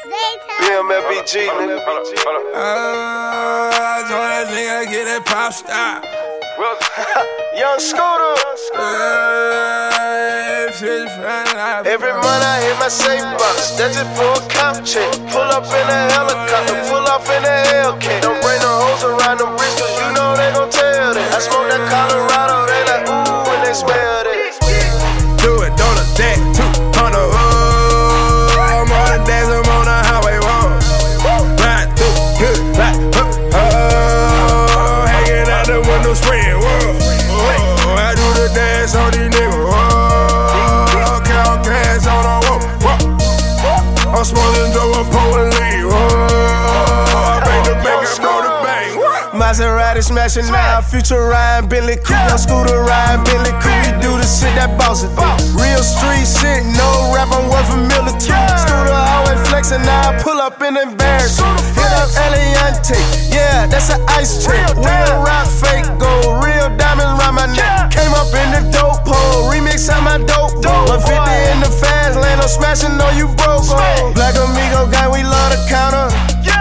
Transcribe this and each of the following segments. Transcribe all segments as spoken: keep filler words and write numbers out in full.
B M F B G, nigga. Uh, I told that nigga get that pop star. Young Scooter. Every month I hit my safe box, that's just for a cop check. Pull up in a helicopter, pull off in a Hellcat. Don't bring no hoes around them bricks, cause you know they gon' tell that. I smoke that Colorado, they like ooh when they smell that. Do it, don't it, that too. On the road, I'm on the dance, I'm on the highway road. Ride through, good, like, oh, oh, hanging out the window, spraying, whoa. Oh, I do the dance on these niggas, whoa. Count cash on the whoa, whoa. I'm smoking dope, I'm pulling leave, whoa. I bang the bank, I blow the bang. Maserati smashing now, future Ryan, Bentley coupe, young Scooter Ryan, Bentley coupe. We do the shit that boss it. Real street shit, no rap, I'm worth a military. Scooter always flexing, now I pull up in embarrassment. Hit up Eliante, yeah, that's an ice trick. Real rock, fake gold, real diamonds round my neck. Came up in the dope hole, remix on my dope bowl. one fifty in the fast lane, I'm smashing, no you broke. Black Amigo gang, we love the counter.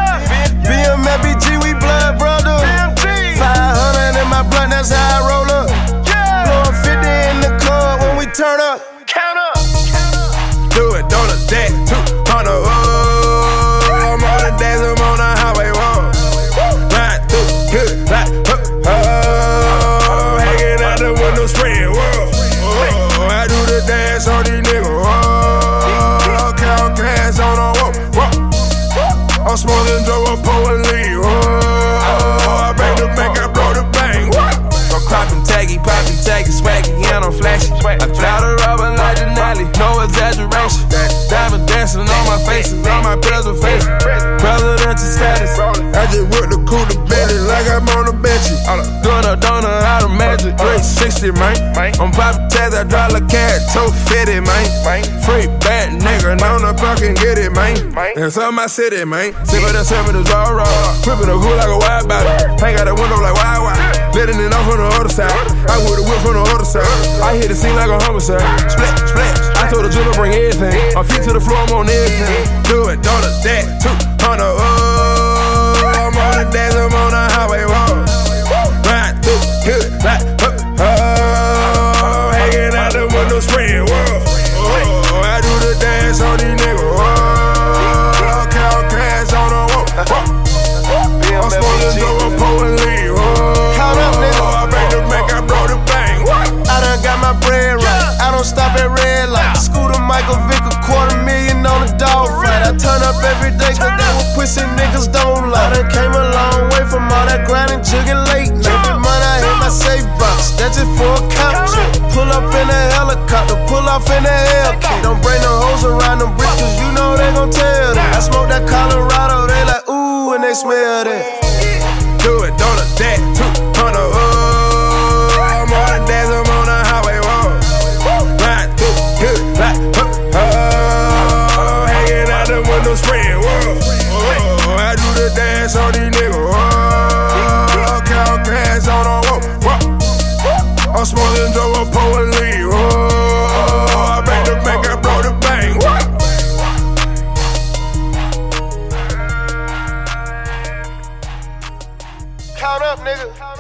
B M F B G, we blood brother. five hundred in my blunt, that's how I roll up. Blowin' fifty in the club when we turn up. Count up. Do it, don't it, that too. On the road, I'm on the dance, I'm on the highway road. Ride through, good, like, oh, oh, hanging out the window, spraying, whoa. Oh, I do the dance on these niggas, whoa. Count cash on the whoa, whoa. I'm smoking dope, I'm pulling leave, whoa. I bang the bank, I blow the bang, whoa. I'm poppin' taggy, poppin' taggy, swaggy, and I'm flashy. I fly the rubber like Denali, no exaggeration. Diamond dancing on my face, on my preservation. Presidential status, I just work the cool the belly like I'm on the bench. Doing a donut out of magic, great sixty, man. I'm poppin' tags, I drive like cat, toe fitted, man. Free bad nigga, know the fucking get it, man. That's on my city, man. Sip it and sip it, it's raw, raw. Whippin' the hood like a wide body. Hang out the window like wide, wide. Letting it off on the other side. I with the whip from the other side. I hit the scene like a homicide. Splat, splat. I told the jeweler bring everything. My feet to the floor, I'm on everything. Do it, don't it, that too. On the road, I'm on the dance, I'm on the highway road. Ride through, good, like, oh, oh, hanging out the window, spraying, whoa. Oh, I do the dance on these niggas, whoa. Count cash on the whoa, whoa. I'm smoking dope, I'm pulling leave, whoa. Count up, nigga. I bang the bank, I blow the bang, whoa. I done got my bread right. I don't stop at red light. Scooter Michael Vick, a quarter million on a dog fight. I turn up every day, cause they were pussy niggas don't lie. I done came a long way from all that grinding, jugging late night. Every month I hit my safe box, that's just for a cop check. Pull up in a helicopter, pull off in a Hellcat. Don't bring no hoes around them bricks, cause you know they gon' tell that. I smoke that Colorado, they like ooh when they smell that. Do it, don't it, that too. On the road, I'm on the dance, I'm on the highway road. Ride through, good, like, oh, oh, hanging out the window, spraying, whoa. Oh, I do the dance on these niggas, whoa. Count cash on the whoa, whoa. I'm smoking dope, I'm pulling leave, whoa. I bang the bank, I blow the bang, whoa. Count up, nigga.